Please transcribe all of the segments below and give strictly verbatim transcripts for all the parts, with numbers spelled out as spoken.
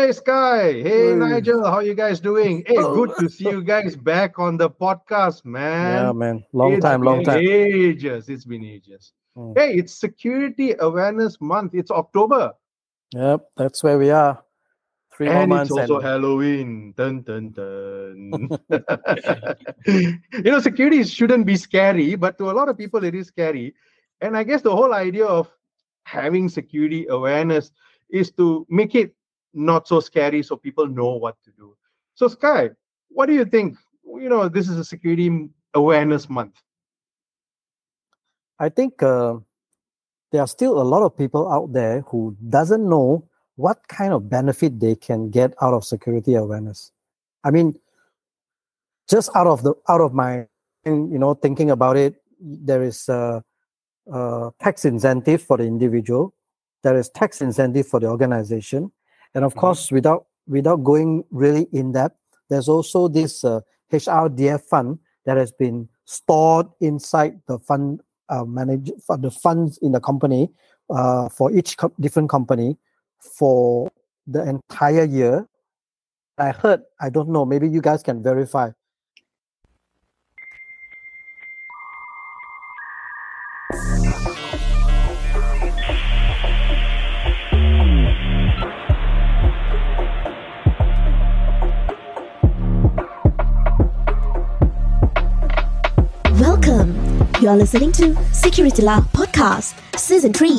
Hey Sky, hey Hey. Nigel, how you guys doing? Hey, good to see you guys back on the podcast, man. Yeah, man. Long It's time, been long time. ages. It's been ages. Mm. Hey, it's Security Awareness Month. It's October, Yep, that's where we are. Three more and it's months also and Halloween. Dun dun dun. You know, security shouldn't be scary, but to a lot of people, it is scary. And I guess the whole idea of having security awareness is to make it not so scary so people know what to do. So, Sky, what do you think? You know, this is a security awareness month. I think uh, there are still a lot of people out there who doesn't know what kind of benefit they can get out of security awareness. I mean, just out of the out of my you know thinking about it, there is a, a tax incentive for the individual, there is tax incentive for the organization, and of Mhm. course, without without going really in depth, there's also this uh, H R D F fund that has been stored inside the fund uh, manage for the funds in the company uh, for each co- different company for the entire year. I heard, I don't know, maybe you guys can verify. Welcome. You are listening to Security Law Podcast, Season three.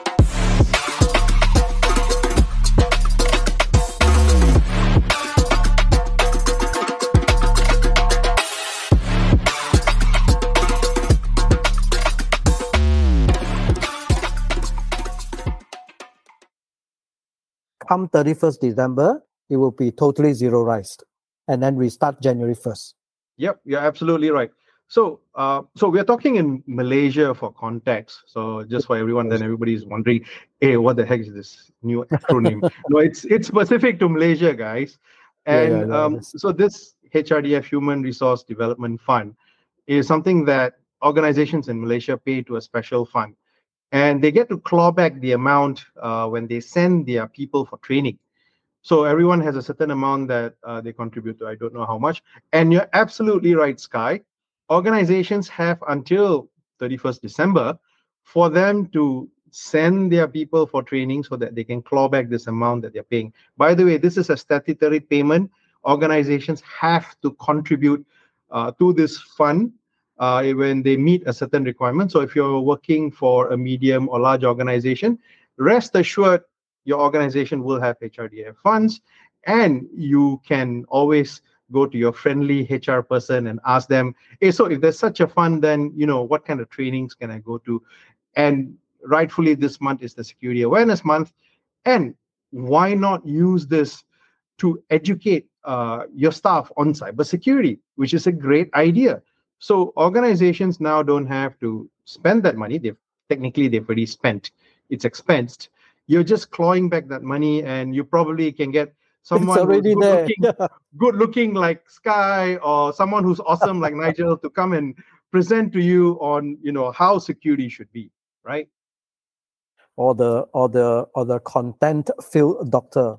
Come thirty-first December, it will be totally zeroized. And then we start January first. Yep, you're absolutely right. So, uh, so we're talking in Malaysia for context. So, just for everyone, then everybody's wondering, hey, what the heck is this new acronym? No, it's it's specific to Malaysia, guys. Yeah, And yeah, yeah, um, yes. so this H R D F Human Resource Development Fund is something that organizations in Malaysia pay to a special fund, and they get to claw back the amount uh, when they send their people for training. So everyone has a certain amount that uh, they contribute to. I don't know how much. And you're absolutely right, Sky. Organizations have until thirty-first December for them to send their people for training so that they can claw back this amount that they're paying. By the way, this is a statutory payment. Organizations have to contribute uh, to this fund uh, when they meet a certain requirement. So if you're working for a medium or large organization, rest assured your organization will have H R D F funds, and you can always go to your friendly H R person and ask them, hey, so if there's such a fund, then, you know, what kind of trainings can I go to? And rightfully, this month is the Security Awareness Month. And why not use this to educate uh, your staff on cybersecurity, which is a great idea. So organizations now don't have to spend that money. They've technically they've already spent. It's expensed. You're just clawing back that money, and you probably can get someone who's already good there. looking, good looking like Sky, or someone who's awesome like Nigel to come and present to you on, you know, how security should be, right? Or the or the or the content field doctor.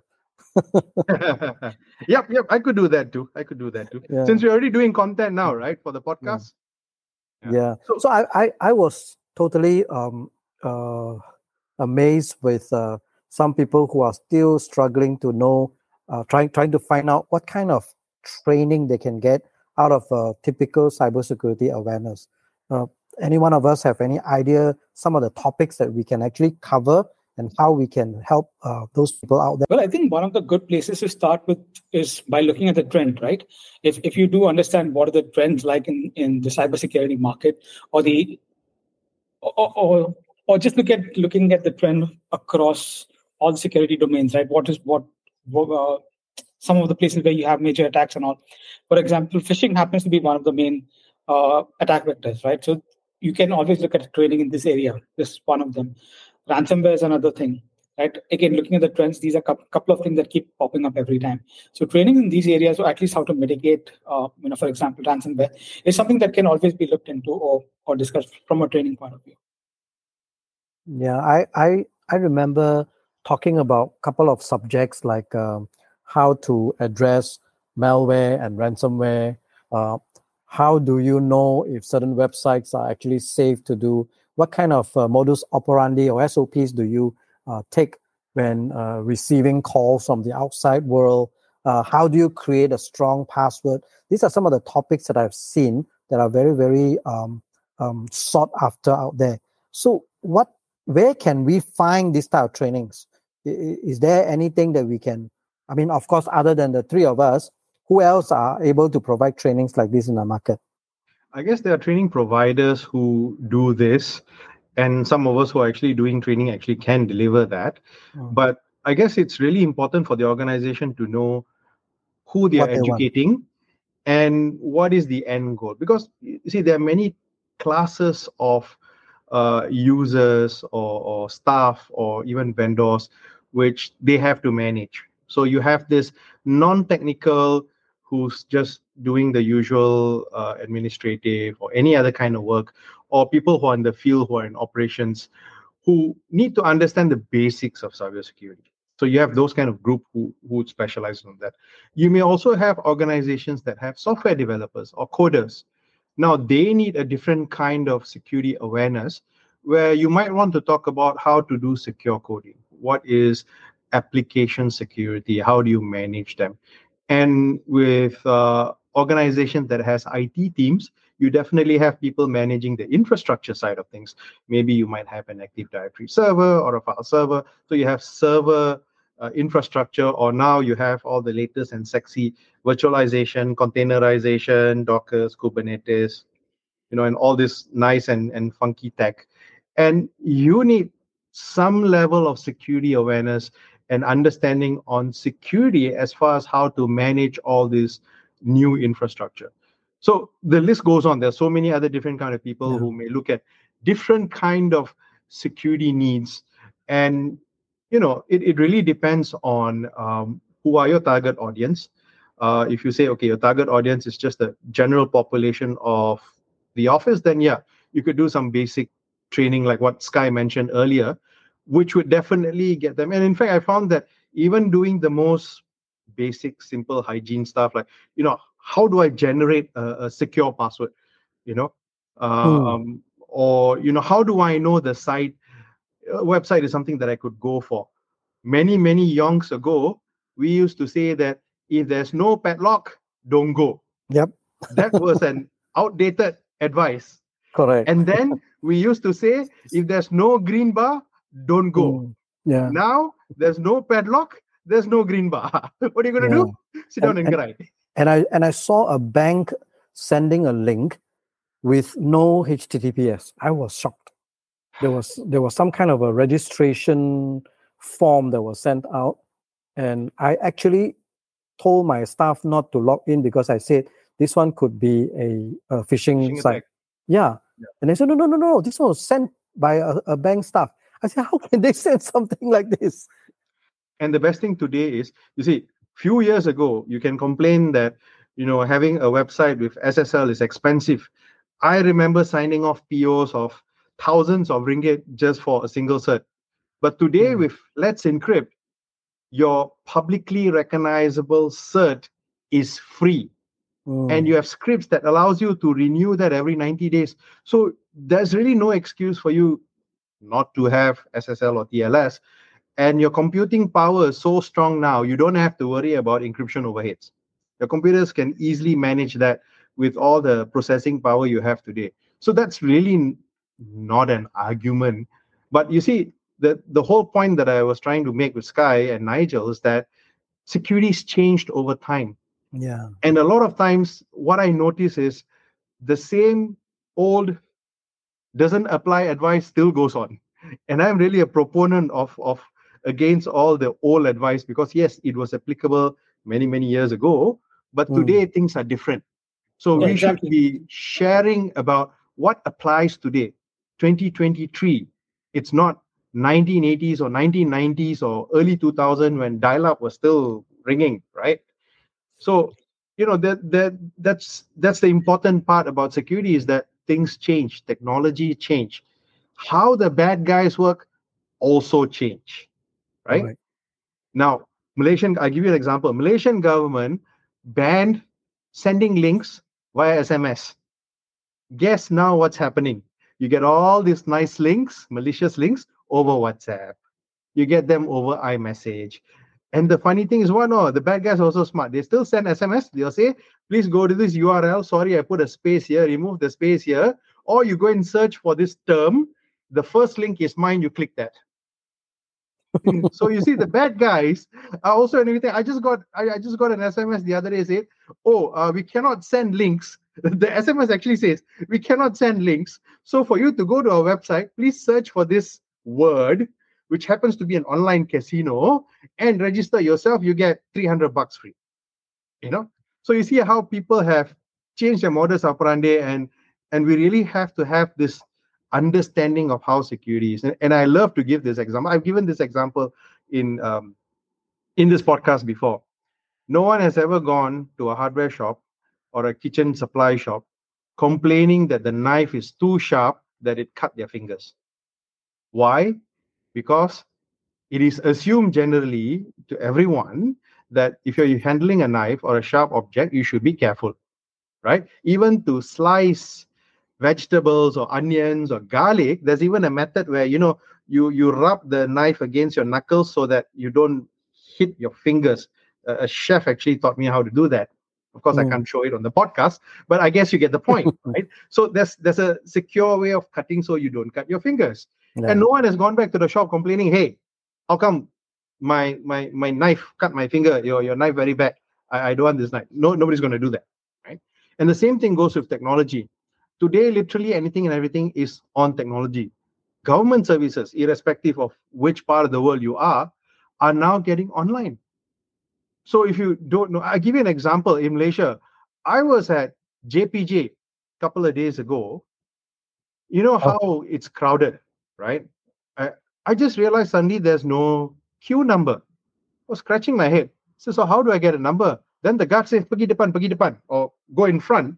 Yep, yep. I could do that too. I could do that too. Yeah. Since we're already doing content now, right, for the podcast. Yeah. yeah. So, so I, I I was totally um uh amazed with uh, some people who are still struggling to know, uh, trying trying to find out what kind of training they can get out of uh, typical cybersecurity awareness. Uh, any one of us have any idea some of the topics that we can actually cover and how we can help uh, those people out there? Well, I think one of the good places to start with is by looking at the trend, right? If if you do understand what are the trends like in, in the cybersecurity market, or the or, or or just look at looking at the trend across all the security domains, right? What is what, what uh, some of the places where you have major attacks and all. For example, phishing happens to be one of the main uh, attack vectors, right? So you can always look at training in this area. This is one of them. Ransomware is another thing, right? Again, looking at the trends, these are a couple of things that keep popping up every time. So training in these areas, or at least how to mitigate, uh, you know, for example, ransomware, is something that can always be looked into or or discussed from a training point of view. Yeah, I I I remember talking about a couple of subjects like um, how to address malware and ransomware. Uh, how do you know if certain websites are actually safe to do? What kind of uh, modus operandi or S O Ps do you uh, take when uh, receiving calls from the outside world? Uh, how do you create a strong password? These are some of the topics that I've seen that are very, very um, um, sought after out there. So what, where can we find these type of trainings? Is, is there anything that we can, I mean, of course, other than the three of us, who else are able to provide trainings like this in the market? I guess there are training providers who do this, and some of us who are actually doing training actually can deliver that. Mm. But I guess it's really important for the organization to know who they what are they educating want. And what is the end goal. Because, you see, there are many classes of uh, users or, or staff or even vendors which they have to manage. So you have this non-technical who's just doing the usual uh, administrative or any other kind of work, or people who are in the field, who are in operations, who need to understand the basics of cybersecurity. So you have those kind of group who, who would specialize on that. You may also have organizations that have software developers or coders. Now, they need a different kind of security awareness, where you might want to talk about how to do secure coding. What is application security? How do you manage them? And with uh, organizations that has I T teams, you definitely have people managing the infrastructure side of things. Maybe you might have an Active Directory server or a file server. So you have server uh, infrastructure, or now you have all the latest and sexy virtualization, containerization, Docker, Kubernetes, you know, and all this nice and, and funky tech. And you need some level of security awareness and understanding on security as far as how to manage all this new infrastructure. So the list goes on. There's so many other different kind of people yeah. who may look at different kind of security needs. And, you know, it, it really depends on um, who are your target audience. Uh, if you say, okay, your target audience is just the general population of the office, then yeah, you could do some basic training like what Sky mentioned earlier, which would definitely get them. And in fact, I found that even doing the most basic, simple hygiene stuff, like, you know, how do I generate a, a secure password, you know, uh, mm. um, or, you know, how do I know the site, uh, website is something that I could go for. Many, many yonks ago, we used to say that if there's no padlock, don't go. Yep. That was an outdated advice. Correct. And then we used to say, if there's no green bar, don't go. Mm, yeah. Now there's no padlock, there's no green bar. What are you going to yeah. do? Sit down and, and, and cry. And I and I saw a bank sending a link with no H T T P S. I was shocked. There was there was some kind of a registration form that was sent out, and I actually told my staff not to log in because I said this one could be a, a phishing, phishing site. Yeah. yeah, and they said no, no, no, no. This one was sent by a, a bank staff. I said, how can they send something like this? And the best thing today is, you see, few years ago, you can complain that, you know, having a website with S S L is expensive. I remember signing off P Os of thousands of ringgit just for a single cert. But today mm. with Let's Encrypt, your publicly recognizable cert is free. Mm. And you have scripts that allows you to renew that every ninety days. So there's really no excuse for you not to have S S L or T L S. And your computing power is so strong now, you don't have to worry about encryption overheads. Your computers can easily manage that with all the processing power you have today. So that's really not an argument. But you see, the, the whole point that I was trying to make with Sky and Nigel is that security's changed over time. Yeah. And a lot of times, what I notice is the same old doesn't apply advice still goes on. And I'm really a proponent of, of against all the old advice, because yes, it was applicable many, many years ago, but mm. today things are different. So yeah, we exactly. should be sharing about what applies today, twenty twenty-three. It's not nineteen eighties or nineteen nineties or early two thousand when dial-up was still ringing, right? So, you know, that that that's that's the important part about security, is that things change, technology change. How the bad guys work also change, right? right? Now, Malaysian, I'll give you an example. Malaysian government banned sending links via S M S. Guess now what's happening? You get all these nice links, malicious links, over WhatsApp. You get them over iMessage. And the funny thing is, what? No, the bad guys are also smart. They still send S M S. They'll say, please go to this U R L. Sorry, I put a space here. Remove the space here. Or you go and search for this term. The first link is mine. You click that. So you see, the bad guys are also and everything. I just got I, I just got an S M S the other day saying, oh, uh, we cannot send links. The S M S actually says, we cannot send links. So for you to go to our website, please search for this word, which happens to be an online casino, and register yourself. You get three hundred bucks free. You know? So you see how people have changed their modus operandi, and, and we really have to have this understanding of how security is. And, and I love to give this example. I've given this example in um, in this podcast before. No one has ever gone to a hardware shop or a kitchen supply shop complaining that the knife is too sharp that it cut their fingers. Why? Because it is assumed generally to everyone that if you're handling a knife or a sharp object, you should be careful, right? Even to slice vegetables or onions or garlic, there's even a method where, you know, you, you rub the knife against your knuckles so that you don't hit your fingers. Uh, a chef actually taught me how to do that. Of course, mm. I can't show it on the podcast, but I guess you get the point, right? So there's there's a secure way of cutting so you don't cut your fingers. Yeah. And no one has gone back to the shop complaining, hey, how come my my my knife cut my finger? Your your knife very bad. I, I don't want this knife. No, nobody's going to do that, right? And the same thing goes with technology. Today, literally anything and everything is on technology. Government services, irrespective of which part of the world you are, are now getting online. So if you don't know, I'll give you an example. In Malaysia, I was at J P J a couple of days ago. You know how oh. it's crowded, right? I, I just realized suddenly there's no queue number. I was scratching my head. So, so how do I get a number? Then the guard says, pergi depan, pergi depan, or go in front.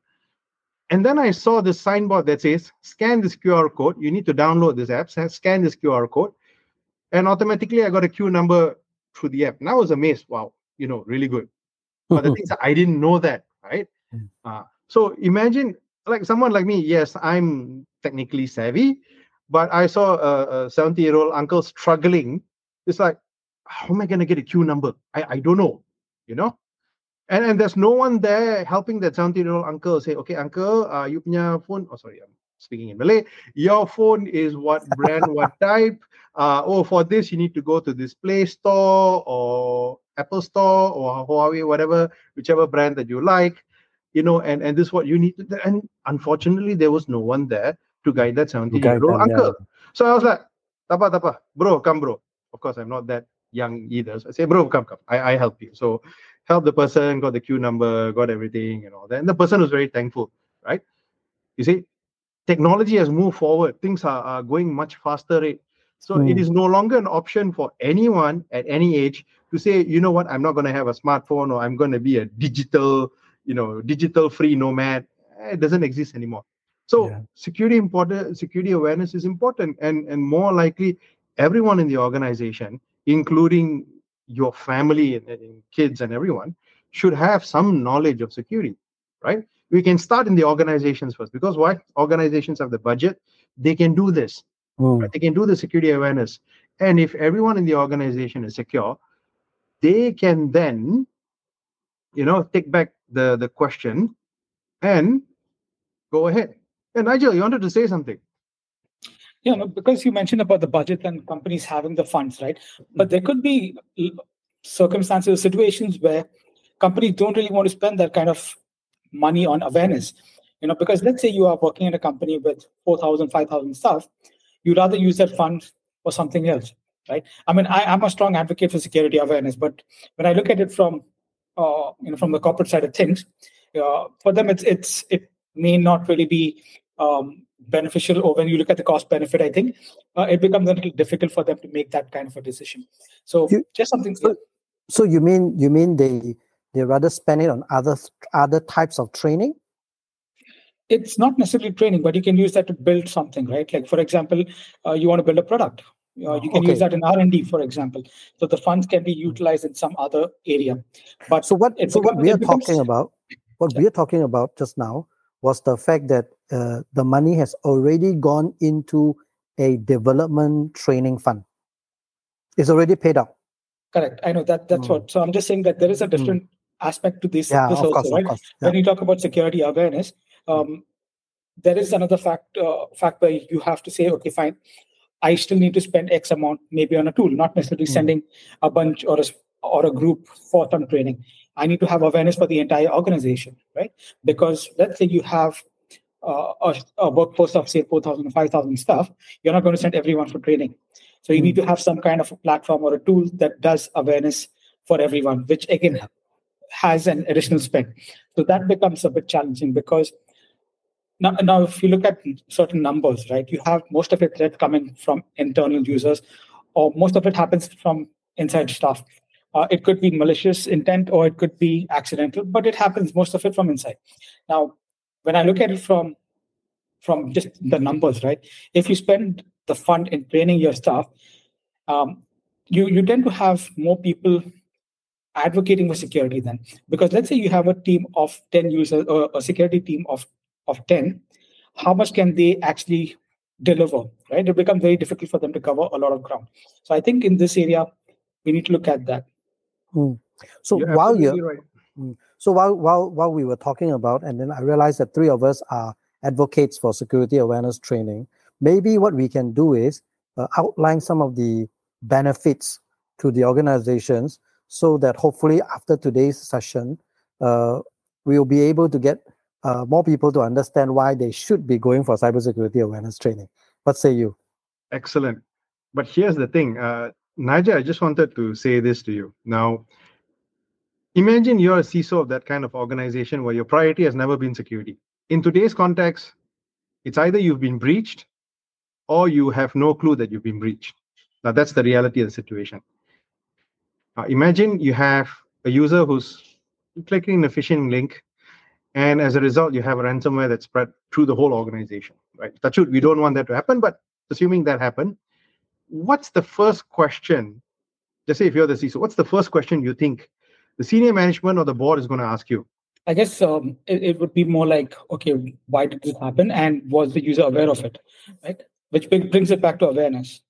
And then I saw this signboard that says, scan this Q R code. You need to download this app, scan this Q R code. And automatically I got a queue number through the app. And I was amazed. Wow, you know, really good. But the thing is, I didn't know that, right? Uh, so imagine, like someone like me, yes, I'm technically savvy, but I saw a, a seventy-year-old uncle struggling. It's like, how am I going to get a queue number? I, I don't know, you know? And, and there's no one there helping that seventy-year-old uncle say, okay, uncle, uh, you punya phone, oh, sorry, I'm speaking in Malay. Your phone is what brand, what type? Uh, oh, for this, you need to go to this Play Store or Apple Store or Huawei, whatever, whichever brand that you like, you know, and, and this is what you need to do. And unfortunately, there was no one there to guide that seventy-year-old uncle. Yeah. So I was like, tapa, tapa, bro, come, bro. Of course, I'm not that young either. So I say, bro, come, come. I, I help you. So help the person, got the queue number, got everything and all that. And the person was very thankful, right? You see, technology has moved forward. Things are, are going much faster rate. So mm. it is no longer an option for anyone at any age to say, you know what, I'm not going to have a smartphone or I'm going to be a digital, you know, digital free nomad. It doesn't exist anymore. So yeah. security important, security awareness is important, and, and more likely everyone in the organization, including your family and, and kids and everyone, should have some knowledge of security, right? We can start in the organizations first, because why? Organizations have the budget. They can do this. Mm. Right? They can do the security awareness. And if everyone in the organization is secure, they can then, you know, take back the, the question and go ahead. And Nigel, you wanted to say something. Yeah, no, because you mentioned about the budget and companies having the funds, right? But there could be circumstances, situations where companies don't really want to spend that kind of money on awareness. You know, because let's say you are working in a company with four thousand, five thousand staff, you'd rather use that fund for something else, right? I mean, I, I'm a strong advocate for security awareness, but when I look at it from, uh, you know, from the corporate side of things, uh, for them, it's it's it may not really be um, beneficial, or when you look at the cost benefit, I think uh, it becomes a little difficult for them to make that kind of a decision. So you, just something. So, so you mean you mean they they rather spend it on other other types of training? It's not necessarily training, but you can use that to build something, right? Like, for example, uh, you want to build a product. Uh, you can okay. use that in R and D, for example. So the funds can be utilized in some other area. But so what? it So what becomes, we are it becomes, talking about, what we are talking about just now, was the fact that uh, the money has already gone into a development training fund. It's already paid out. Correct. I know that. That's Mm. what. So I'm just saying that there is a different mm. aspect to this. Yeah, this of also, course, right? of course. Yeah. When you talk about security awareness, um, there is another fact uh, fact where you have to say, okay, fine, I still need to spend X amount maybe on a tool, not necessarily mm. sending a bunch or a or a group for some training. I need to have awareness for the entire organization, right? Because let's say you have uh, a, a workforce of say four thousand or five thousand staff, you're not going to send everyone for training. So you mm. need to have some kind of a platform or a tool that does awareness for everyone, which again yeah. has an additional spend. So that becomes a bit challenging because now, now if you look at certain numbers, right, you have most of it threat coming from internal users, or most of it happens from inside staff. Uh, it could be malicious intent or it could be accidental, but it happens most of it from inside. Now, when I look at it from from just the numbers, right, if you spend the fund in training your staff, um, you you tend to have more people advocating for security then. Because let's say you have a team of ten users or a security team of, of ten, how much can they actually deliver, right? It becomes very difficult for them to cover a lot of ground. So I think in this area, we need to look at that. Hmm. So you're while you're right. So while while while we were talking about, and then I realized that three of us are advocates for security awareness training. Maybe what we can do is uh, outline some of the benefits to the organizations, so that hopefully after today's session, uh, we will be able to get uh, more people to understand why they should be going for cybersecurity awareness training. What say you? Excellent. But here's the thing, uh, Nigel, I just wanted to say this to you. Now, imagine you're a C I S O of that kind of organization where your priority has never been security. In today's context, it's either you've been breached or you have no clue that you've been breached. Now, that's the reality of the situation. Uh, imagine you have a user who's clicking a phishing link, and as a result, you have a ransomware that's spread through the whole organization, right? That's true. We don't want that to happen, but assuming that happened, what's the first question? Just say if you're the C I S O, what's the first question you think the senior management or the board is going to ask you? I guess um, it, it would be more like, okay, why did this happen? And was the user aware of it, right? Which brings it back to awareness.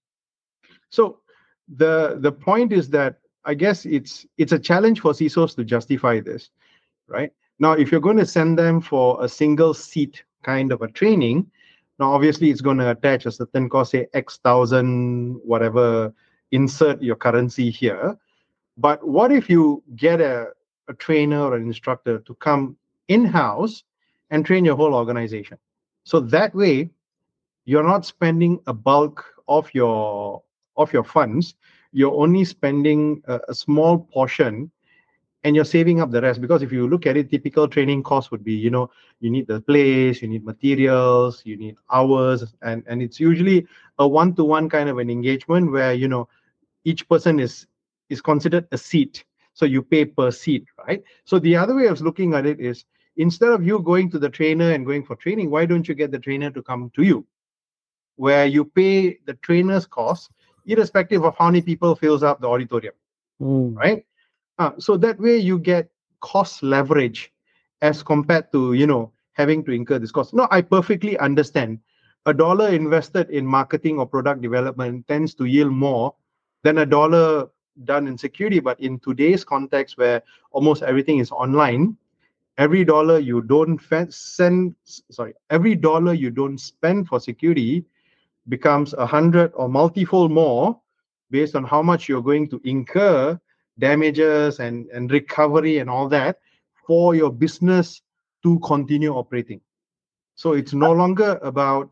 So the the point is that I guess it's it's a challenge for C I S Os to justify this, right? Now, if you're going to send them for a single seat kind of a training, now obviously it's going to attach a certain cost, say X thousand, whatever, insert your currency here. But what if you get a, a trainer or an instructor to come in-house and train your whole organization? So that way, you're not spending a bulk of your of your funds. You're only spending a, a small portion, and you're saving up the rest. Because if you look at it, typical training costs would be, you know, you need the place, you need materials, you need hours, and and it's usually a one-to-one kind of an engagement where, you know, each person is is considered a seat. So you pay per seat, right? So the other way of looking at it is, instead of you going to the trainer and going for training, why don't you get the trainer to come to you, where you pay the trainer's cost, irrespective of how many people fills up the auditorium, mm. right? Uh, so that way you get cost leverage as compared to, you know, having to incur this cost. No, I perfectly understand. A dollar invested in marketing or product development tends to yield more than a dollar done in security. But in today's context, where almost everything is online, every dollar you don't send, sorry, every dollar you don't spend for security becomes a hundred or multifold more based on how much you're going to incur damages and, and recovery and all that for your business to continue operating. So it's no longer about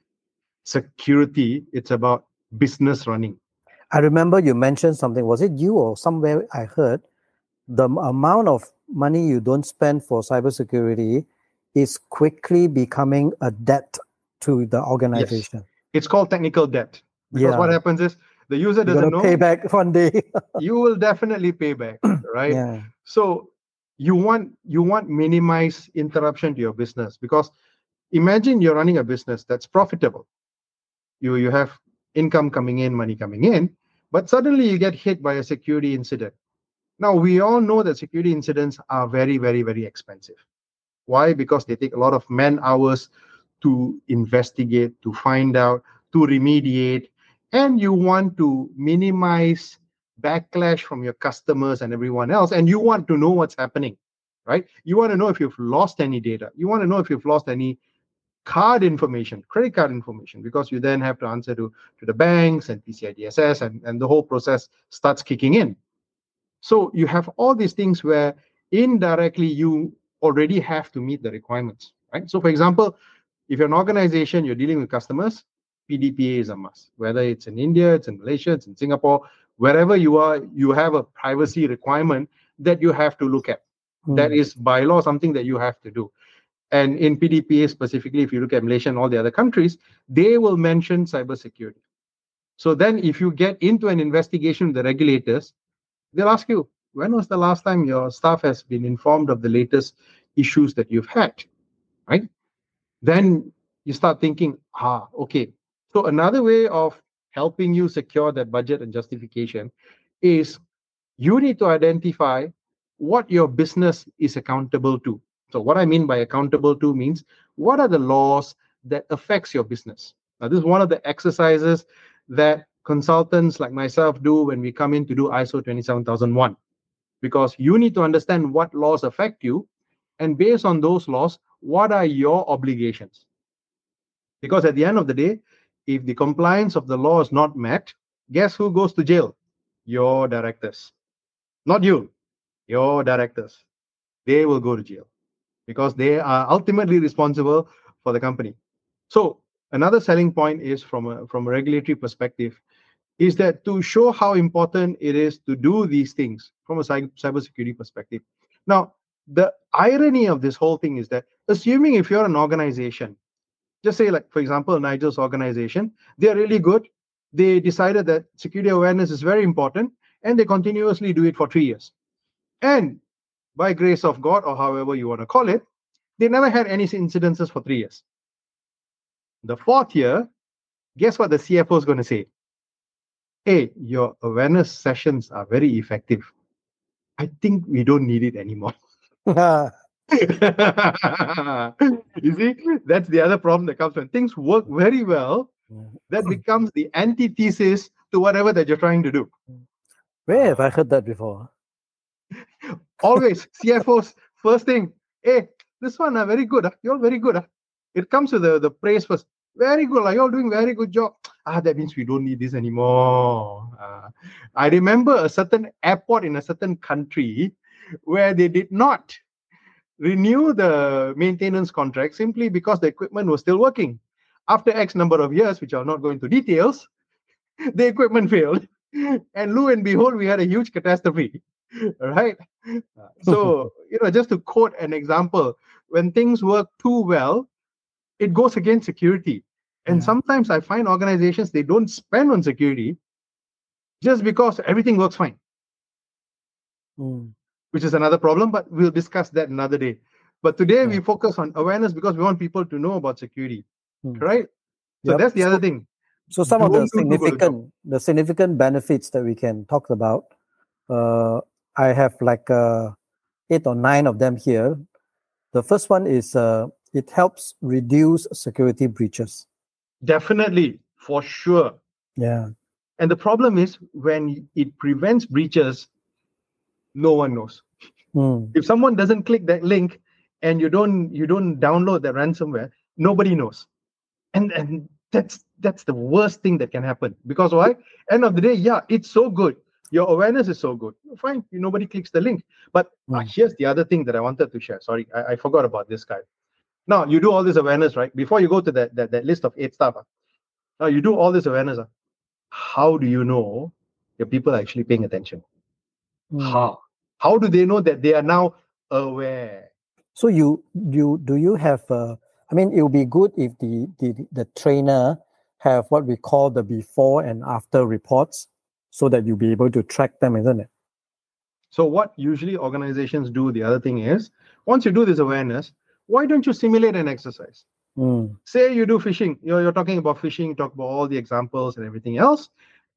security, it's about business running. I remember you mentioned something. Was it you or somewhere I heard the amount of money you don't spend for cybersecurity is quickly becoming a debt to the organization? Yes. It's called technical debt. Because yeah. what happens is the user doesn't You're know. Pay back one day. You will definitely pay back, right? Yeah. So you want you want minimize interruption to your business, because imagine you're running a business that's profitable. You you have income coming in, money coming in, but suddenly you get hit by a security incident. Now, we all know that security incidents are very, very, very expensive. Why? Because they take a lot of man hours to investigate, to find out, to remediate, and you want to minimize backlash from your customers and everyone else, and you want to know what's happening, right? You want to know if you've lost any data. You want to know if you've lost any card information, credit card information, because you then have to answer to, to the banks and P C I D S S, and, and the whole process starts kicking in. So you have all these things where indirectly you already have to meet the requirements, right? So for example, if you're an organization, you're dealing with customers, P D P A is a must. Whether it's in India, it's in Malaysia, it's in Singapore, wherever you are, you have a privacy requirement that you have to look at. Mm. That is by law something that you have to do. And in P D P A specifically, if you look at Malaysia and all the other countries, they will mention cybersecurity. So then if you get into an investigation with the regulators, they'll ask you, when was the last time your staff has been informed of the latest issues that you've had, right? Then you start thinking, ah, okay. So another way of helping you secure that budget and justification is you need to identify what your business is accountable to. So what I mean by accountable to means, what are the laws that affects your business? Now, this is one of the exercises that consultants like myself do when we come in to do I S O twenty-seven thousand one, because you need to understand what laws affect you, and based on those laws, what are your obligations? Because at the end of the day, if the compliance of the law is not met, guess who goes to jail? Your directors. Not you, your directors. They will go to jail because they are ultimately responsible for the company. So another selling point is from a, from a regulatory perspective, is that to show how important it is to do these things from a cybersecurity perspective. Now, the irony of this whole thing is that, assuming if you're an organization, just say like, for example, Nigel's organization, they're really good. They decided that security awareness is very important, and they continuously do it for three years. And by grace of God, or however you want to call it, they never had any incidences for three years. The fourth year, guess what the C F O is going to say? Hey, your awareness sessions are very effective. I think we don't need it anymore. You see, that's the other problem that comes when things work very well. That becomes the antithesis to whatever that you're trying to do. Where have I heard that before? Always, C F Os, first thing, hey, this one, uh, very good. Uh, you're very good. Uh. It comes to the, the praise first. Very good. Uh, you're doing very good job. Ah, that means we don't need this anymore. Uh, I remember a certain airport in a certain country where they did not renew the maintenance contract simply because the equipment was still working. After X number of years, which I'll not go into details, the equipment failed. And lo and behold, we had a huge catastrophe. Right? So, you know, just to quote an example, when things work too well, it goes against security. And yeah. Sometimes I find organizations, they don't spend on security just because everything works fine. Mm. Which is another problem, but we'll discuss that another day. But today yeah. we focus on awareness because we want people to know about security. Mm. Right? So yep. That's the other so, thing. So some don't of the significant the significant benefits that we can talk about, uh, I have like uh, eight or nine of them here. The first one is uh, it helps reduce security breaches. Definitely, for sure. Yeah. And the problem is when it prevents breaches, no one knows. Mm. If someone doesn't click that link and you don't you don't download the ransomware, nobody knows. And and that's that's the worst thing that can happen. Because why? End of the day, yeah, it's so good. Your awareness is so good. Fine, nobody clicks the link. But mm. uh, here's the other thing that I wanted to share. Sorry, I, I forgot about this guy. Now, you do all this awareness, right? Before you go to that, that, that list of eight stuff, uh, now you do all this awareness. Uh, how do you know your people are actually paying attention? Mm. How? How do they know that they are now aware? So you you do you have, uh, I mean, it would be good if the, the, the trainer have what we call the before and after reports, so that you'll be able to track them, isn't it? So what usually organizations do, the other thing is, once you do this awareness, why don't you simulate an exercise? Mm. Say you do phishing. You're, you're talking about phishing, talk about all the examples and everything else.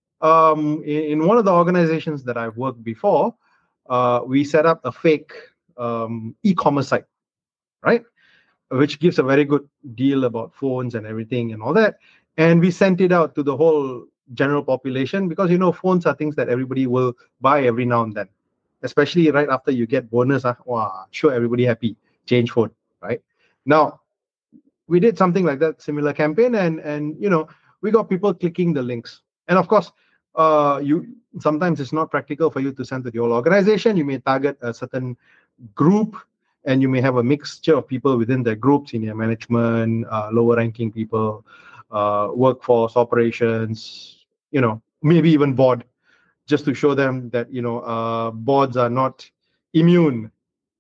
Um, in, in one of the organizations that I've worked before, uh, we set up a fake um, e-commerce site, right? Which gives a very good deal about phones and everything and all that. And we sent it out to the whole general population because, you know, phones are things that everybody will buy every now and then, especially right after you get bonus. Uh, wow, sure, everybody happy, change phone, right? Now, we did something like that, similar campaign, and, and you know, we got people clicking the links. And of course, uh, you sometimes it's not practical for you to send to the whole organization. You may target a certain group, and you may have a mixture of people within the group, senior management, uh, lower ranking people, uh, workforce, operations, you know, maybe even board, just to show them that, you know, uh, boards are not immune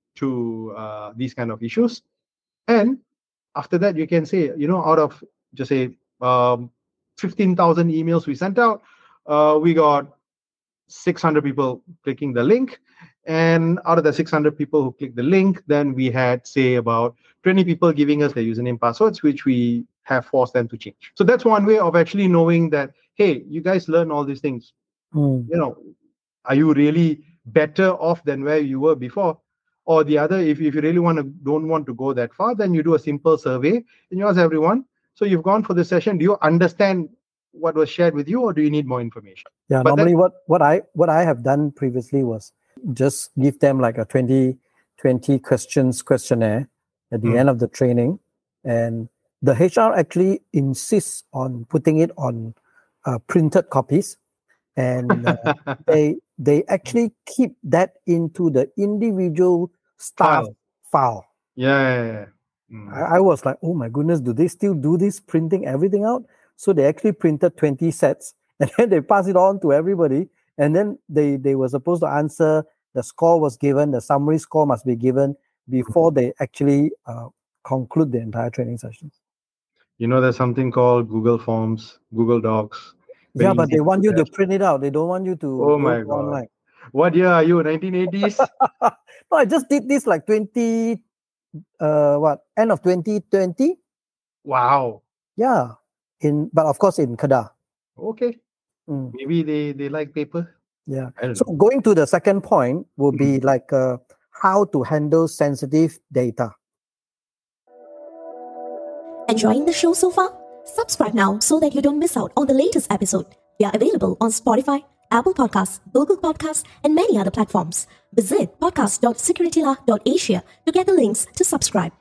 to uh, these kind of issues. And after that, you can say, you know, out of just say um, fifteen thousand emails we sent out, uh, we got six hundred people clicking the link. And out of the six hundred people who clicked the link, then we had, say, about twenty people giving us their username passwords, which we have forced them to change. So that's one way of actually knowing that, hey, you guys learn all these things. Mm. You know, are you really better off than where you were before? Or the other, if, if you really want to don't want to go that far, then you do a simple survey and you ask everyone, so you've gone for the session, do you understand what was shared with you, or do you need more information? Yeah, But normally then- what, what I what I have done previously was just give them like a twenty, twenty questions questionnaire at the Mm. end of the training. And the H R actually insists on putting it on uh, printed copies. And uh, they they actually keep that into the individual staff File. file. Yeah, yeah, yeah. Mm. I, I was like, oh my goodness, do they still do this, printing everything out? So they actually printed twenty sets and then they pass it on to everybody. And then they, they were supposed to answer, the score was given, the summary score must be given before they actually uh, conclude the entire training session. You know, there's something called Google Forms, Google Docs. Yeah, Very but easy they want do you to that. print it out. They don't want you to Oh go my God. online. What year are you? nineteen eighties? No, I just did this like twenty, uh, what, end of twenty twenty? Wow. Yeah, in but of course in Kedah. Okay. Mm, Maybe they, they like paper. yeah. I don't So know. going to the second point will be like uh, how to handle sensitive data. Enjoying the show so far? Subscribe now so that you don't miss out on the latest episode. We are available on Spotify, Apple Podcasts, Google Podcasts, and many other platforms. Visit podcast dot securityla dot asia to get the links to subscribe.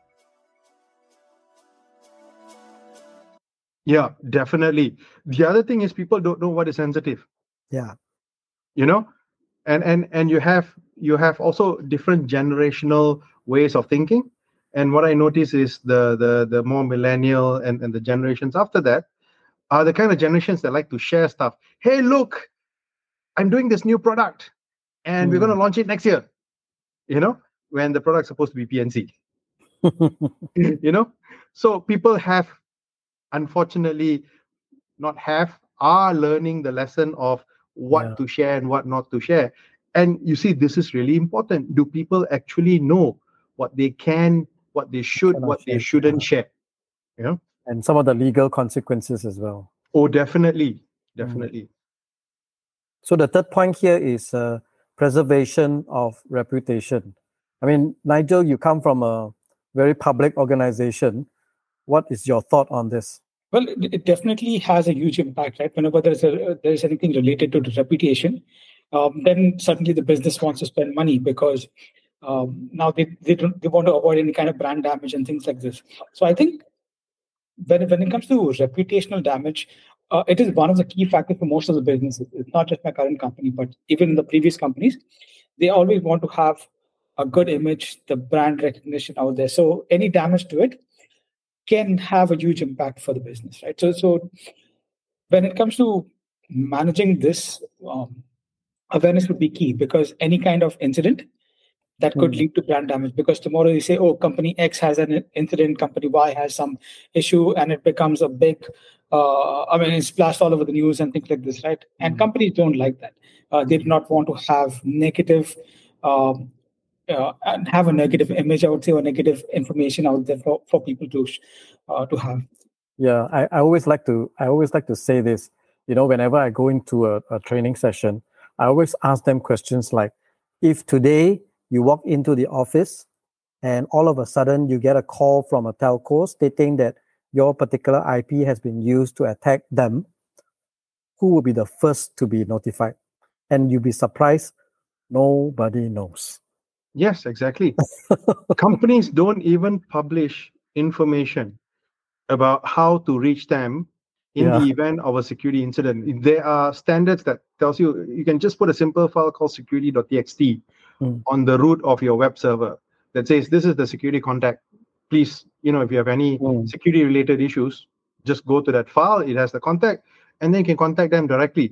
Yeah, definitely. The other thing is people don't know what is sensitive. Yeah. You know, and and and you have you have also different generational ways of thinking. And what I notice is the the the more millennial and, and the generations after that are the kind of generations that like to share stuff. Hey, look, I'm doing this new product and we're Mm. going to launch it next year. You know, when the product's supposed to be P N C. You know, so people have, unfortunately, not have, are learning the lesson of what Yeah. to share and what not to share. And you see, this is really important. Do people actually know what they can, what they should, Cannot what they share, shouldn't share? You know? And some of the legal consequences as well. Oh, definitely, definitely. So the third point here is uh, preservation of reputation. I mean, Nigel, you come from a very public organization. What is your thought on this? Well, it, it definitely has a huge impact, right? Whenever there's a there's anything related to the reputation, um, then suddenly the business wants to spend money because um, now they they don't they want to avoid any kind of brand damage and things like this. So I think when when it comes to reputational damage, uh, it is one of the key factors for most of the businesses. It's not just my current company, but even in the previous companies, they always want to have a good image, the brand recognition out there. So any damage to it can have a huge impact for the business, right? So, so when it comes to managing this, um, awareness would be key because any kind of incident that could Mm. lead to brand damage. Because tomorrow you say, "Oh, company X has an incident, company Y has some issue," and it becomes a big. Uh, I mean, it's splashed all over the news and things like this, right? And Mm. companies don't like that. Uh, they do not want to have negative. Um, uh, and have a negative image, I would say, or negative information out there for, for people to uh, to have. Yeah, I, I always like to I always like to say this. You know, whenever I go into a, a training session, I always ask them questions like, if today you walk into the office and all of a sudden you get a call from a telco stating that your particular I P has been used to attack them, who will be the first to be notified? And you'll be surprised, nobody knows. Yes, exactly. Companies don't even publish information about how to reach them in Yeah. the event of a security incident. There are standards that tells you you can just put a simple file called security dot t x t Mm. on the root of your web server that says this is the security contact. Please, you know, if you have any Mm. security related issues, just go to that file. It has the contact, and then you can contact them directly.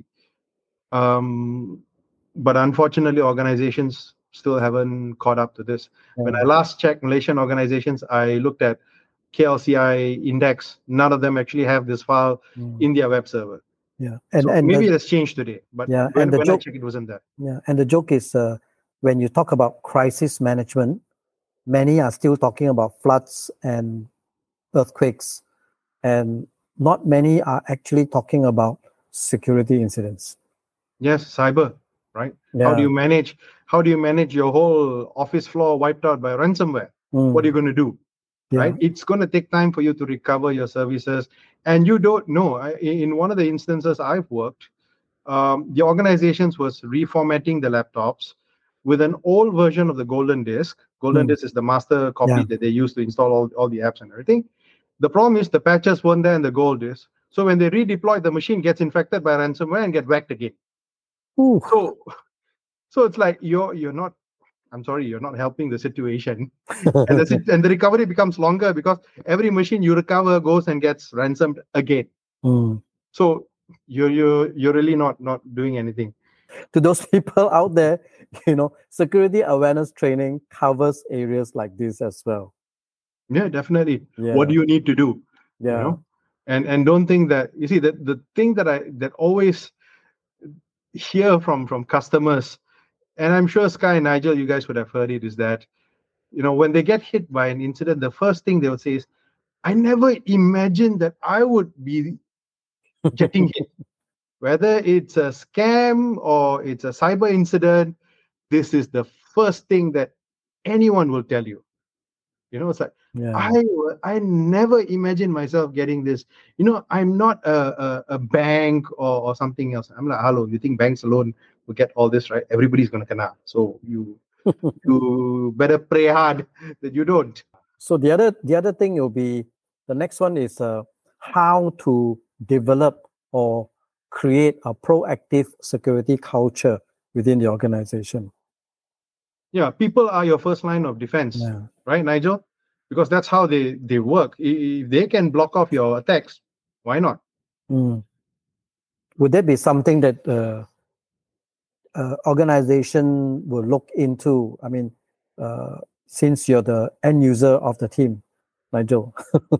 Um, but unfortunately, organizations still haven't caught up to this. When I Mm. last checked Malaysian organizations, I looked at K L C I index. None of them actually have this file Mm. in their web server. Yeah, and So and maybe the, it has changed today, but Yeah, when, and the when I joke- checked, it wasn't there. yeah, and the joke is uh, when you talk about crisis management, many are still talking about floods and earthquakes, and not many are actually talking about security incidents. Yes, cyber, right? Yeah. How do you manage? How do you manage your whole office floor wiped out by ransomware? Mm. What are you going to do? Yeah. Right? It's going to take time for you to recover your services, and you don't know. I, in one of the instances I've worked, um, the organizations was reformatting the laptops with an old version of the Golden Disk. Golden Mm. Disk is the master copy Yeah. that they use to install all, all the apps and everything. The problem is the patches weren't there in the gold disk. So when they redeploy, the machine gets infected by ransomware and get whacked again. Ooh. So, so it's like you're you're not. I'm sorry, you're not helping the situation, and the sit- and the recovery becomes longer because every machine you recover goes and gets ransomed again. Mm. So you're you're you're really not not doing anything. To those people out there, you know, security awareness training covers areas like this as well. Yeah, definitely. Yeah. What do you need to do? Yeah. You know, and and don't think that you see that the thing that I that always hear from from customers, and I'm sure Sky and Nigel, you guys would have heard it, is that you know when they get hit by an incident, the first thing they would say is, "I never imagined that I would be getting hit." Whether it's a scam or it's a cyber incident, this is the first thing that anyone will tell you. You know, it's like, Yeah. I I never imagined myself getting this. You know, I'm not a, a, a bank or, or something else. I'm like, hello, you think banks alone will get all this, right? Everybody's gonna kena. So you you better pray hard that you don't. So the other the other thing will be the next one is uh, how to develop or create a proactive security culture within the organization. Yeah, people are your first line of defense, Yeah. right, Nigel? Because that's how they, they work. I- If they can block off your attacks, why not? Mm. Would there be something that uh, uh, organization will look into? I mean, uh, since you're the end user of the team, Nigel.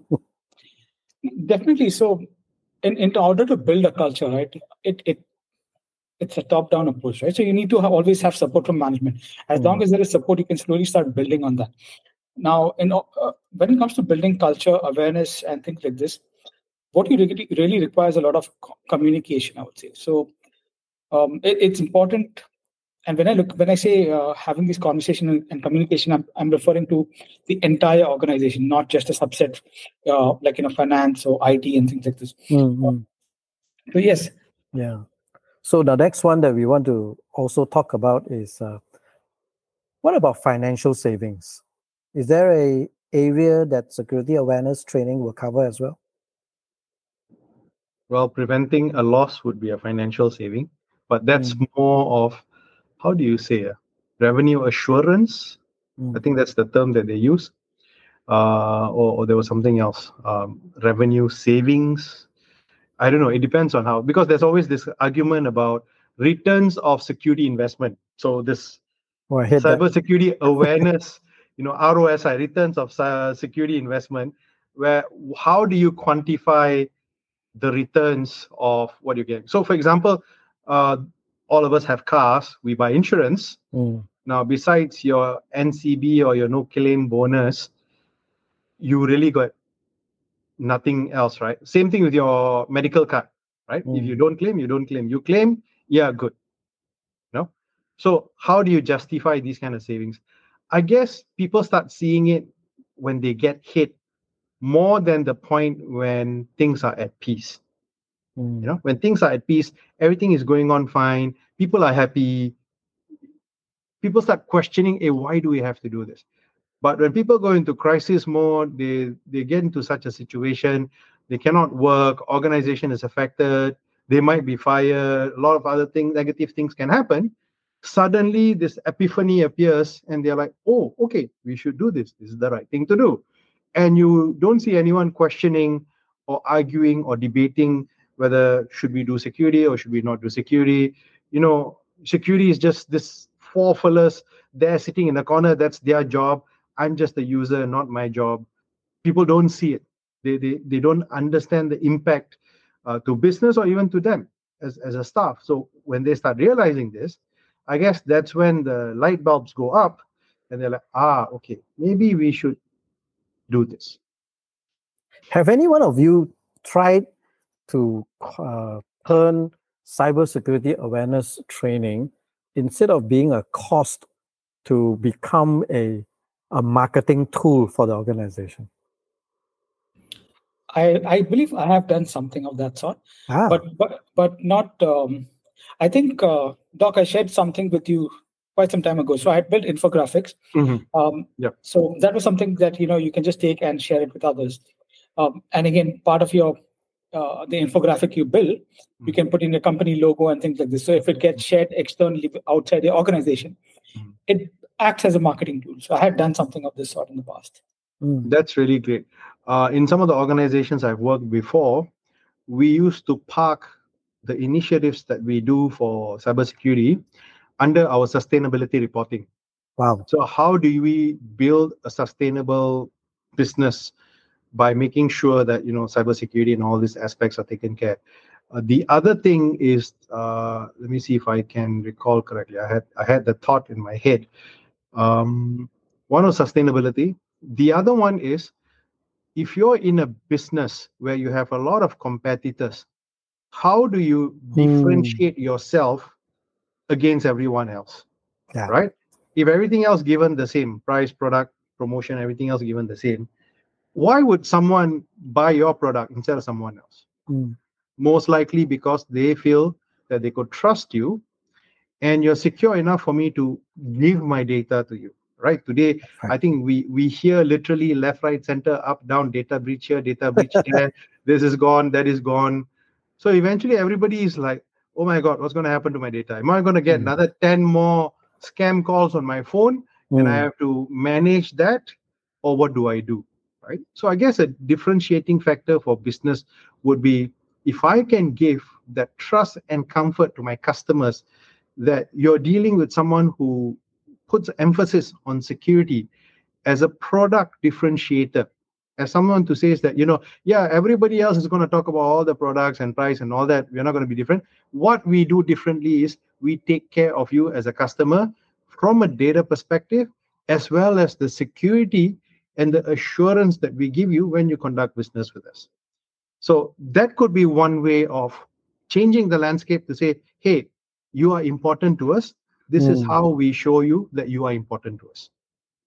Definitely. So, in, in order to build a culture, right, it it it's a top-down approach, right? So you need to have, always have support from management. As Mm. long as there is support, you can slowly start building on that. Now, in uh, when it comes to building culture, awareness, and things like this, what you really, really requires a lot of co- communication, I would say. So um, it, it's important. And when I look, when I say uh, having this conversation and, and communication, I'm, I'm referring to the entire organization, not just a subset, uh, like you know, finance or I T and things like this. Mm-hmm. So yes, Yeah. So the next one that we want to also talk about is uh, what about financial savings? Is there a area that security awareness training will cover as well? Well, preventing a loss would be a financial saving, but that's Mm. more of, how do you say, uh, revenue assurance? Mm. I think that's the term that they use. Uh, or, or there was something else, um, revenue savings. I don't know. It depends on how, because there's always this argument about returns of security investment. So this Oh, I hate that. cybersecurity awareness, you know, R O S I, returns of cy- security investment, where how do you quantify the returns of what you're getting? So, for example, uh, all of us have cars, we buy insurance. Mm. Now, besides your N C B or your no claim bonus, you really got nothing else, right? Same thing with your medical card, right? Mm. If you don't claim, you don't claim. You claim, yeah, good. No? So how do you justify these kind of savings? I guess people start seeing it when they get hit more than the point when things are at peace. Mm. You know, when things are at peace, everything is going on fine. People are happy. People start questioning, hey, why do we have to do this? But when people go into crisis mode, they, they get into such a situation, they cannot work, organization is affected, they might be fired, a lot of other things, negative things can happen. Suddenly, this epiphany appears and they're like, oh, okay, we should do this. This is the right thing to do. And you don't see anyone questioning or arguing or debating whether should we do security or should we not do security. You know, security is just this four fellas there sitting in the corner. That's their job. I'm just a user, not my job. People don't see it. They they, they don't understand the impact uh, to business or even to them as, as a staff. So when they start realizing this, I guess that's when the light bulbs go up and they're like, ah, okay, maybe we should do this. Have any one of you tried to uh, turn cybersecurity awareness training, instead of being a cost, to become a a marketing tool for the organization? I, I believe I have done something of that sort, ah. but but but not. Um, I think uh, Doc, I shared something with you quite some time ago. So I had built infographics. Mm-hmm. Um, yep. So that was something that you know you can just take and share it with others. Um, and again, part of your uh, the infographic you build, mm-hmm. you can put in a company logo and things like this. So if it gets shared externally outside the organization, mm-hmm. it acts as a marketing tool. So I had done something of this sort in the past. Mm. That's really great. Uh, in some of the organizations I've worked before, we used to park the initiatives that we do for cybersecurity under our sustainability reporting. Wow. So how do we build a sustainable business by making sure that, you know, cybersecurity and all these aspects are taken care? Uh, the other thing is, uh, let me see if I can recall correctly. I had I had the thought in my head. Um, one was sustainability. The other one is, if you're in a business where you have a lot of competitors, how do you differentiate hmm. yourself against everyone else? Yeah. Right? If everything else given the same, price, product, promotion, everything else given the same, why would someone buy your product instead of someone else? Hmm. Most likely because they feel that they could trust you and you're secure enough for me to give my data to you. Right? Today, right. I think we we hear literally left, right, center, up, down, data breach here, data breach there. This is gone, that is gone. So eventually everybody is like, oh my God, what's going to happen to my data? Am I going to get mm. another ten more scam calls on my phone? Mm. And I have to manage that? Or what do I do? Right? So I guess a differentiating factor for business would be, if I can give that trust and comfort to my customers that you're dealing with someone who puts emphasis on security as a product differentiator, as someone to say is that, you know, yeah, everybody else is going to talk about all the products and price and all that. We're not going to be different. What we do differently is we take care of you as a customer from a data perspective, as well as the security and the assurance that we give you when you conduct business with us. So that could be one way of changing the landscape to say, hey, you are important to us. This mm. is how we show you that you are important to us.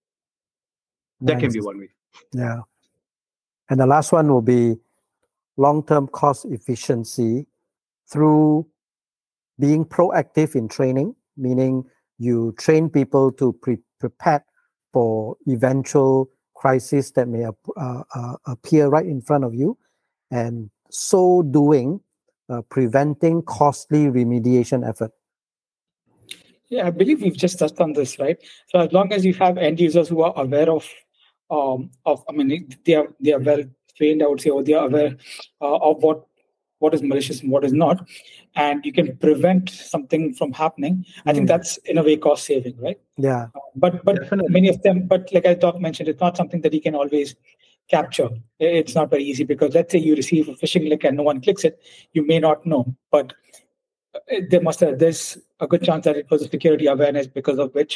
That nice. Can be one way. Yeah. And the last one will be long-term cost efficiency through being proactive in training, meaning you train people to pre- prepare for eventual crisis that may uh, uh, appear right in front of you, and so doing, uh, preventing costly remediation effort. Yeah, I believe we've just touched on this, right? So as long as you have end users who are aware of, um, of I mean, they are they are well trained, I would say, or they are aware uh, of what what is malicious and what is not, and you can prevent something from happening. I mm. think that's in a way cost saving, right? Yeah. Uh, but but Definitely. many of them, but like I Doc mentioned, it's not something that you can always capture. It's not very easy because let's say you receive a phishing link and no one clicks it, you may not know, but there must have, there's a good chance that it was a security awareness because of which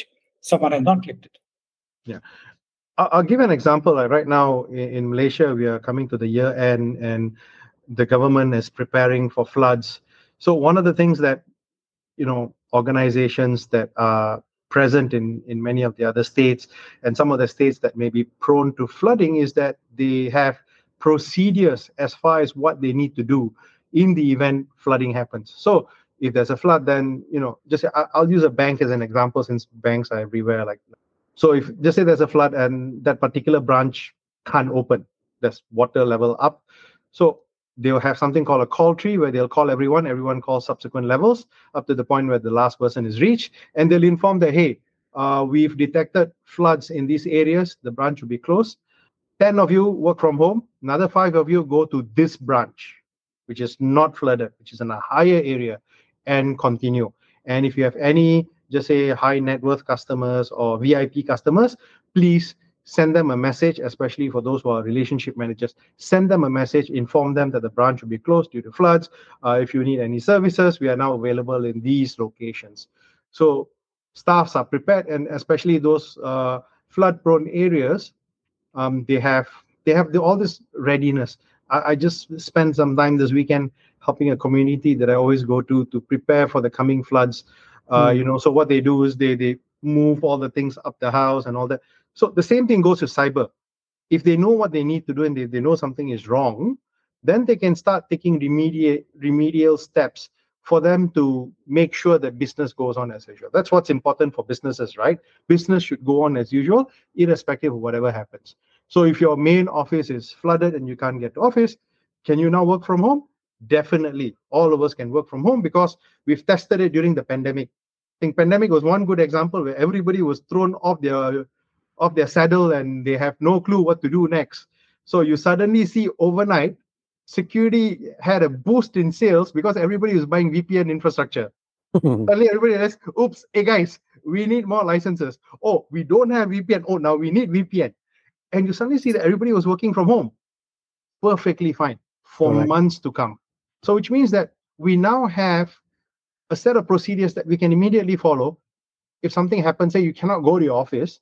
someone has not clicked it. Yeah. I'll give an example. Like right now in Malaysia, we are coming to the year end and the government is preparing for floods. So one of the things that, you know, organizations that are present in, in many of the other states and some of the states that may be prone to flooding is that they have procedures as far as what they need to do in the event flooding happens. So if there's a flood, then, you know, just I'll use a bank as an example since banks are everywhere. Like, so if just say there's a flood and that particular branch can't open, there's water level up. So they'll have something called a call tree where they'll call everyone, everyone calls subsequent levels up to the point where the last person is reached. And they'll inform that, hey, uh, we've detected floods in these areas. The branch will be closed. ten of you work from home. Another five of you go to this branch, which is not flooded, which is in a higher area, and continue. And if you have any, just say high net worth customers or V I P customers, please send them a message, especially for those who are relationship managers. Send them a message, inform them that the branch will be closed due to floods. Uh, if you need any services, we are now available in these locations. So staffs are prepared, and especially those uh, flood-prone areas, um, they have they have the, all this readiness. I, I just spent some time this weekend helping a community that I always go to to prepare for the coming floods. Uh, mm. You know, so what they do is they they move all the things up the house and all that. So the same thing goes to cyber. If they know what they need to do and they, they know something is wrong, then they can start taking remedial remedial steps for them to make sure that business goes on as usual. That's what's important for businesses, right? Business should go on as usual, irrespective of whatever happens. So if your main office is flooded and you can't get to office, can you now work from home? Definitely. All of us can work from home because we've tested it during the pandemic. I think pandemic was one good example where everybody was thrown off their off their saddle and they have no clue what to do next. So you suddenly see overnight, security had a boost in sales because everybody was buying V P N infrastructure. Suddenly everybody realized, oops, hey guys, we need more licenses. Oh, we don't have V P N. Oh, now we need V P N. And you suddenly see that everybody was working from home perfectly fine for Correct. months to come. So which means that we now have a set of procedures that we can immediately follow. If something happens, say you cannot go to your office,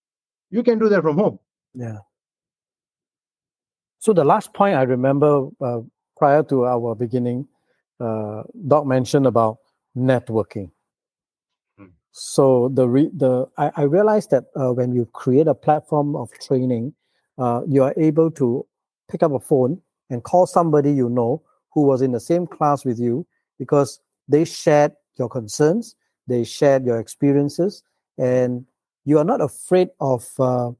you can do that from home. Yeah. So the last point I remember uh, prior to our beginning, uh, Doc mentioned about networking. Hmm. So the re- the I, I realized that uh, when you create a platform of training, uh, you are able to pick up a phone and call somebody you know who was in the same class with you because they shared your concerns, they shared your experiences, and you are not afraid of uh,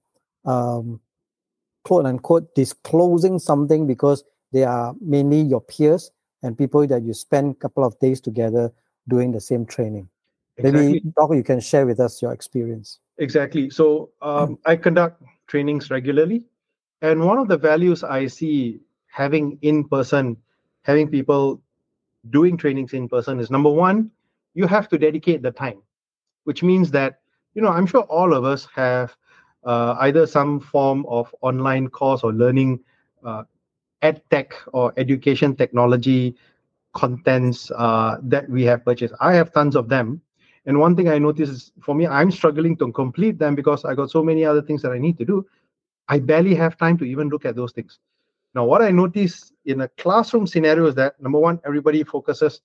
um, quote unquote disclosing something because they are mainly your peers and people that you spend a couple of days together doing the same training. Exactly. Maybe, Doc, you can share with us your experience. Exactly. So um, I conduct trainings regularly. And one of the values I see having in person, having people doing trainings in person is number one, you have to dedicate the time, which means that, you know, I'm sure all of us have uh, either some form of online course or learning uh, ed tech or education technology contents uh, that we have purchased. I have tons of them. And one thing I notice is for me, I'm struggling to complete them because I got so many other things that I need to do. I barely have time to even look at those things. Now, what I notice in a classroom scenario is that, number one, everybody focuses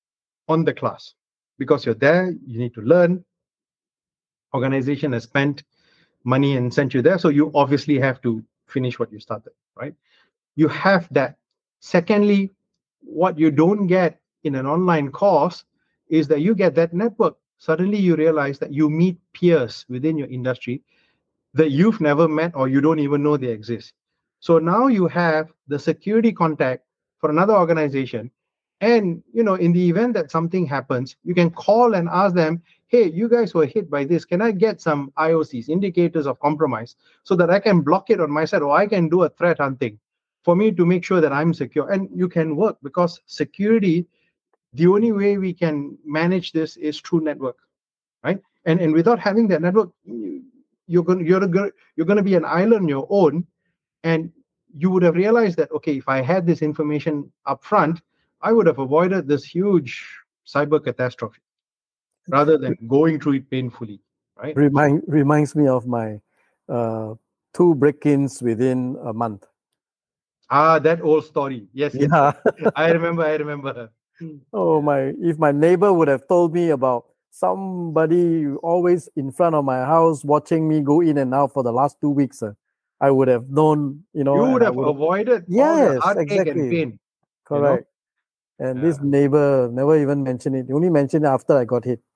on the class because you're there, you need to learn. Organization has spent money and sent you there, so you obviously have to finish what you started, right? You have that. Secondly, what you don't get in an online course is that you get that network. Suddenly you realize that you meet peers within your industry that you've never met or you don't even know they exist. So now you have the security contact for another organization. And, you know, in the event that something happens, you can call and ask them, hey, you guys were hit by this. Can I get some I O Cs, indicators of compromise, so that I can block it on my side, or I can do a threat hunting for me to make sure that I'm secure? And you can work because security, the only way we can manage this is through network, right? And, and without having that network, you're going you're going you're going to be an island on your own, and you would have realized that, okay, if I had this information up front, I would have avoided this huge cyber catastrophe rather than going through it painfully. right? Remind reminds me of my uh, two break-ins within a month. Ah, that old story. Yes, yes, Yeah. yes. I remember. I remember. Oh my! If my neighbor would have told me about somebody always in front of my house watching me go in and out for the last two weeks, uh, I would have known, you know, You and would I have would have. avoided all the Yes, heartache and exactly. pain. Correct. And this Yeah. neighbor never even mentioned it. He only mentioned it after I got hit.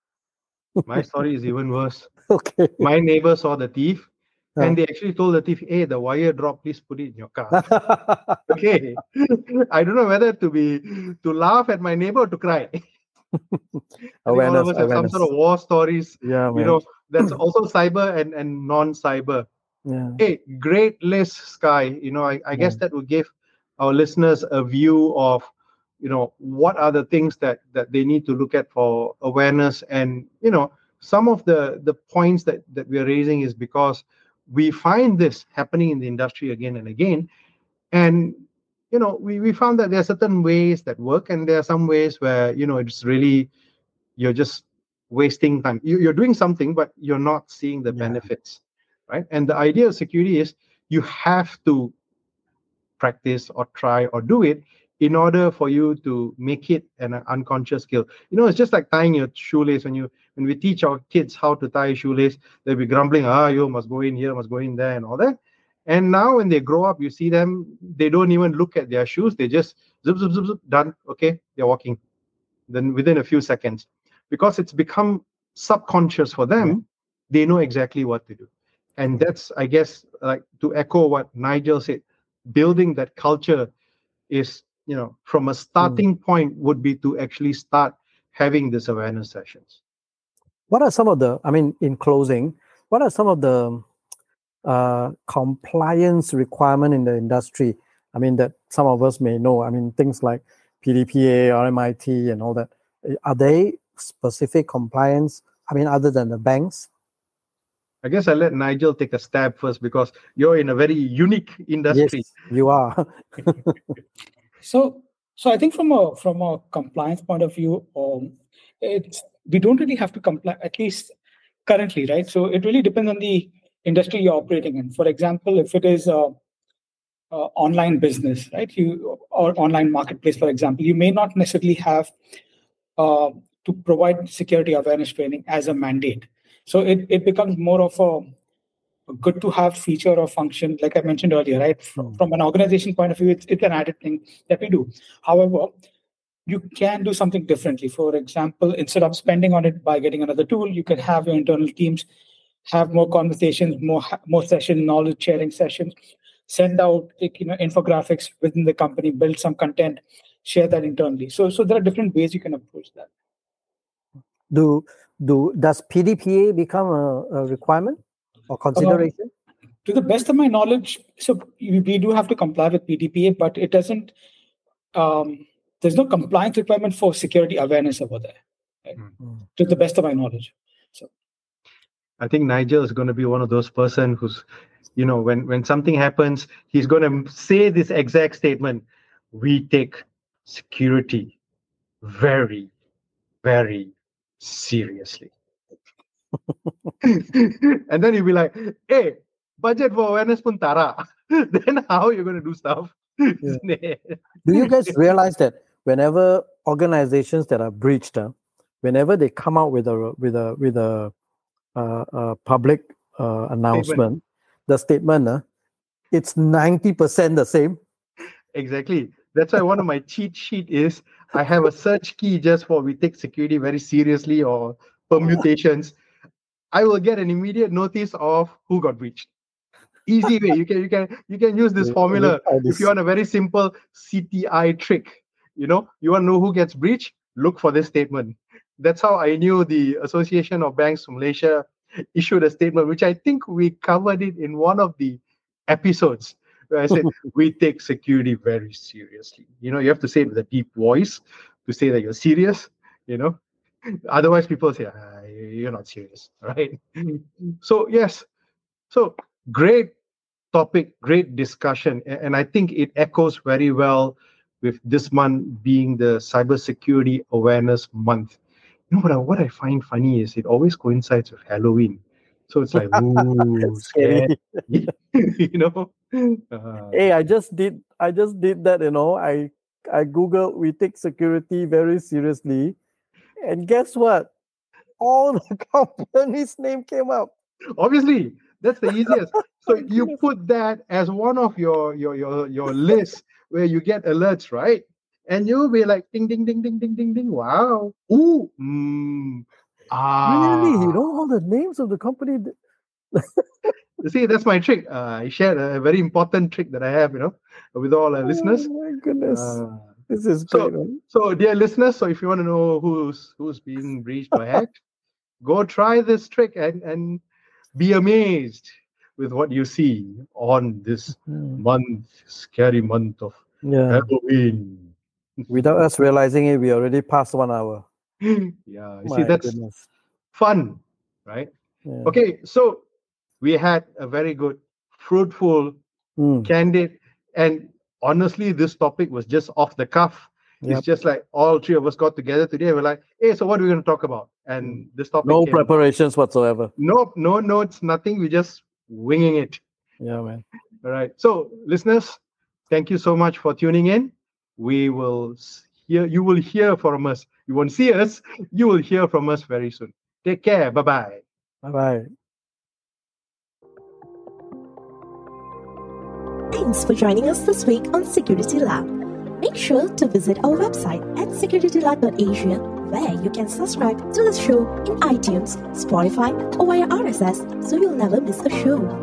My story is even worse. Okay. My neighbor saw the thief, Huh. and they actually told the thief, "Hey, the wire dropped. Please put it in your car." Okay. I don't know whether to be to laugh at my neighbor or to cry. I think all of Awareness, us have some awareness. sort of war stories. Yeah, You man. know, that's also cyber and, and non-cyber. Yeah. Hey, great list, Sky. You know, I, I guess Yeah. that will give our listeners a view of, you know, what are the things that that they need to look at for awareness. And, you know, some of the the points that that we're raising is because we find this happening in the industry again and again. And, you know, we, we found that there are certain ways that work, and there are some ways where, you know, it's really, you're just wasting time. You, you're doing something, but you're not seeing the Yeah. benefits, right? And the idea of security is you have to practice or try or do it in order for you to make it an unconscious skill. You know, it's just like tying your shoelace. When you when we teach our kids how to tie a shoelace, they'll be grumbling, ah, you must go in here, must go in there, and all that. And now when they grow up, you see them, they don't even look at their shoes. They just zip, zip, zip, zip, done. Okay, they're walking. Then within a few seconds, because it's become subconscious for them, yeah. They know exactly what to do. And that's, I guess, like to echo what Nigel said, building that culture is, you know, from a starting mm. point would be to actually start having this awareness sessions. What are some of the, I mean, in closing, what are some of the uh, compliance requirement in the industry? I mean, that some of us may know. I mean, things like P D P A, R M I T, and all that. Are they specific compliance? I mean, other than the banks? I guess I'll let Nigel take a stab first, because you're in a very unique industry. Yes, you are. so, so I think from a from a compliance point of view, um, it's we don't really have to comply, at least currently, right? So it really depends on the industry you're operating in. For example, if it is a, a online business, right, you or online marketplace, for example, you may not necessarily have uh, to provide security awareness training as a mandate. So it, it becomes more of a, a good to have feature or function, like I mentioned earlier, right? From, Hmm. from an organization point of view, it's, it's an added thing that we do. However, you can do something differently. For example, instead of spending on it by getting another tool, you can have your internal teams have more conversations, more more session knowledge sharing sessions, send out you know infographics within the company, build some content, share that internally. So so there are different ways you can approach that. Do do does P D P A become a, a requirement or consideration? Uh, to the best of my knowledge, so we, we do have to comply with P D P A, but it doesn't. Um, there's no compliance requirement for security awareness over there, right? Mm. To the best of my knowledge. So, I think Nigel is going to be one of those person who's, you know, when when something happens, he's going to say this exact statement: "We take security very, very seriously." And then he'll be like, "Hey, budget for awareness pun tara." Then how are you going to do stuff? Yeah. Do you guys realize that whenever organizations that are breached, uh, whenever they come out with a with a with a, uh, a public uh, announcement, statement. the statement, uh, it's ninety percent the same? Exactly. That's why one of my cheat sheet is I have a search key just for "we take security very seriously" or permutations. I will get an immediate notice of who got breached. Easy way. You can you can you can use this formula if you want a very simple C T I trick. You know, you want to know who gets breached? Look for this statement. That's how I knew the Association of Banks of Malaysia issued a statement, which I think we covered it in one of the episodes. Where I said we take security very seriously. You know, you have to say it with a deep voice to say that you're serious. You know, otherwise people say ah, you're not serious, right? So yes, so great topic, great discussion, and I think it echoes very well with this month being the Cybersecurity Awareness Month. You know what I, what I find funny is it always coincides with Halloween. So it's like, ooh, Scary. scary. You know? Uh, Hey, I just did I just did that, you know. I I Googled we take security very seriously. And guess what? All the company's name came up. obviously, that's the easiest. So My you goodness. put that as one of your your your your list where you get alerts, right? And you'll be like ding ding ding ding ding ding ding. Wow. Ooh. Mm, Really, you ah. know all the names of the company. th- You see, that's my trick. Uh, I shared a very important trick that I have, you know, with all our listeners. Oh my goodness. Uh, This is so, great, man. so dear listeners, so if you want to know who's who's being breached or hacked, go try this trick and and be amazed with what you see on this Hmm. month, scary month of Yeah. Halloween. Without us realizing it, we already passed one hour. Yeah, you see, My that's goodness. fun, right? Yeah. Okay, so we had a very good, fruitful, Mm. candid, and honestly, this topic was just off the cuff. Yep. It's just like all three of us got together today. We're like, hey, so what are we going to talk about? And this topic No came up. preparations whatsoever. No, no notes, nothing. We're just winging it. Yeah, man. All right. So, listeners, thank you so much for tuning in. We will s- hear, you will hear from us. You won't see us, you will hear from us very soon. Take care. Bye bye. Bye bye. Thanks for joining us this week on Security Lab. Make sure to visit our website at security lab dot asia, where you can subscribe to the show in iTunes, Spotify, or via R S S so you'll never miss a show.